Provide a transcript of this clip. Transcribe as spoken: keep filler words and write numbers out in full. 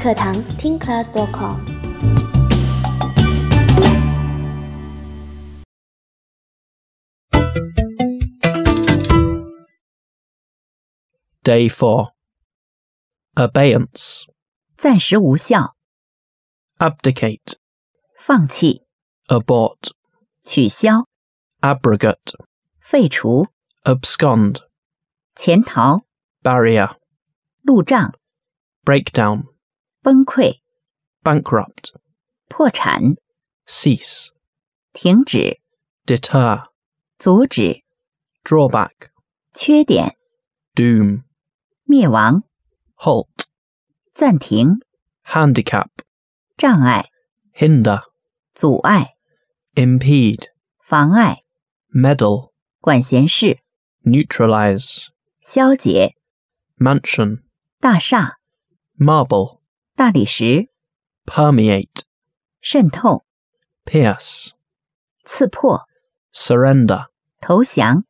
课堂 听 class dot com。 Day four. Abeyance. 暂时无效， Abdicate. 放弃， Abort. 取消， Abrogate. 废除， Abscond. 潜逃， Barrier. 路障， Breakdown. 崩溃， Bankrupt. 破产， Cease. 停止， Deter. 阻止， Drawback. 缺点， Doom. 灭亡， Halt. 暂停， Handicap. 障碍， Hinder. 阻碍， Impede. 妨碍， Meddle. 管闲事， Neutralize. 消解， Mansion. 大厦， Marble. 大理石， Permeate. 渗透， Pierce. 刺破， Surrender. 投降，